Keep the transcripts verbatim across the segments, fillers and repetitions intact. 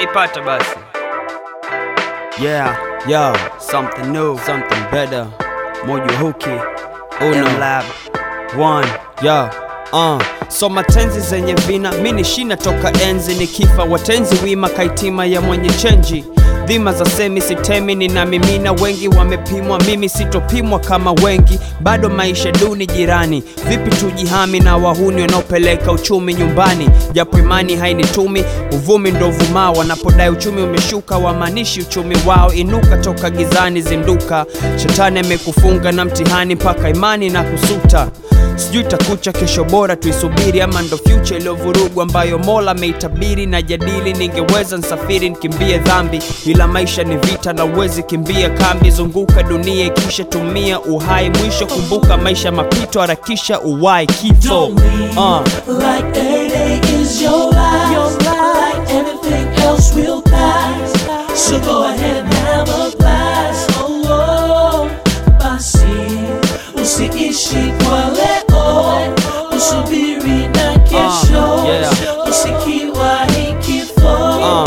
ushaipata basi. Yeah, yo, something new, something better. Mojo Huki, Uno Lab, One, yo, uh so matenzi zenye vina, mini shina toka enzi nikifa watenzi wima kaitima ya mwenye chenji. Dhima za semi sitemi nina mimina, wengi wamepimwa mimi sitopimwa kama wengi. Bado maisha duni jirani, vipi tujihami na wahuni wanaopeleka uchumi nyumbani. Japo imani hainitumi, uvumi ndo vuma, wanapodai uchumi umeshuka wamanishi uchumi wao. Inuka toka gizani zinduka, shetani amekufunga na mtihani paka imani na kusuta. Sijui takucha kesho bora tuisubiri, ama ndo future iliyovurugu ambayo Mola meitabiri. Na jadili ningeweza nsafiri nikimbie dhambi, ila maisha ni vita na uwezi kimbia kambi. Zunguka dunia ikisha tumia uhai mwisho, kumbuka maisha mapito harakisha uwai kifo. uh. Like every day is your life, your life. Like everything else will pass, so go ahead and have a blast. Oh, oh, basi usiishi kwa leo, usubiri na kesho, uh, yeah. usikiwahi kifo. uh.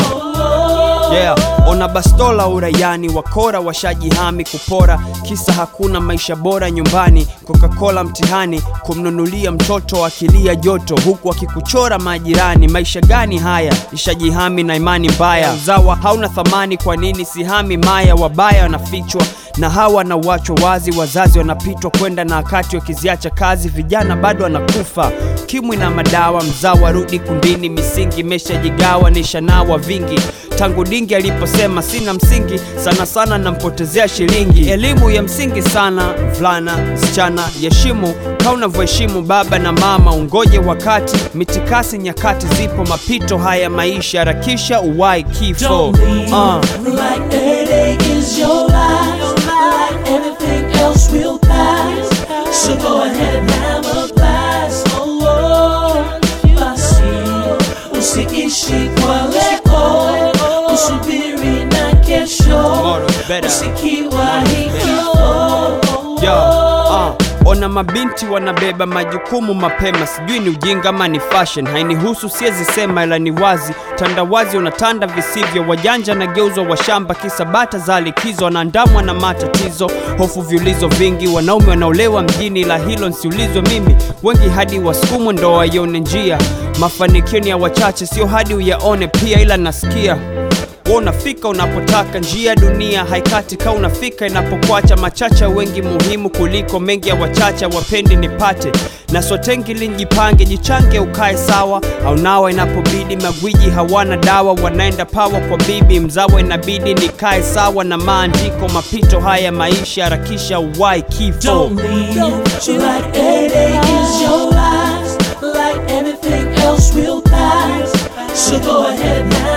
Yeah, ona bastola urayani, wakora washajihami kupora. Kisa hakuna maisha bora nyumbani, Coca-Cola mtihani, kumnunulia mtoto akilia joto huku akikuchora majirani. Maisha gani haya, ishajihami na imani mbaya. Uzawa hauna thamani, kwa nini sihami maya. Wabaya wanafichwa na hawa na wachwa wazi, wazazi wanapitwa kwenda na wakati wakiziacha kazi. Vijana bado wanakufa kimwi na madawa, mzawa rudi kundini. Misingi meshajigawa nishanawa vingi, tangu dingi aliposema sina msingi. Sana sana nampotezea shilingi. Elimu ya msingi sana, mvulana msichana yeshimu kauna voheshimu baba na mama. Ungoje wakati, mitikasi nyakati zipo, mapito haya maisha harakisha uwai kifo. uh. Like every day is your life, like everything else will pass, so go ahead and have a blast. Oh, oh, basi usiishi kwa leo, usubiri na kesho, usikiwahi kifo. Yo, uh, ona mabinti wanabeba majukumu mapema. Sijui ni ujinga ama ni fashion, hainihusu siezi sema ila ni wazi. Tandawazi unatanda visivyo, wajanja na geuzwa washamba. Kisa bata za likizo, wanaandamwa na matatizo. Hofu viulizo vingi, wanaume wanaolewa mjini, la hilo nsiulizwe mimi. Wengi hadi wasukumwe ndo waione njia. Mafanikio ni ya wachache, sio hadi uyaone pia. Ila nasikia unafika unapotaka, njia dunia haikati ka unafika inapokwacha. Machacha wengi muhimu kuliko mengi ya wachacha, wapendi nipate na sotengi linjipange. Jichange ukae sawa, au nawa inapobidi. Magwiji hawana dawa, wanaenda pawa kwa bibi. Mzawa inabidi nikae sawa na maandiko, mapito haya maisha harakisha uwai kifo. Don't leave, like every day is your life, like everything else will pass, so go ahead now.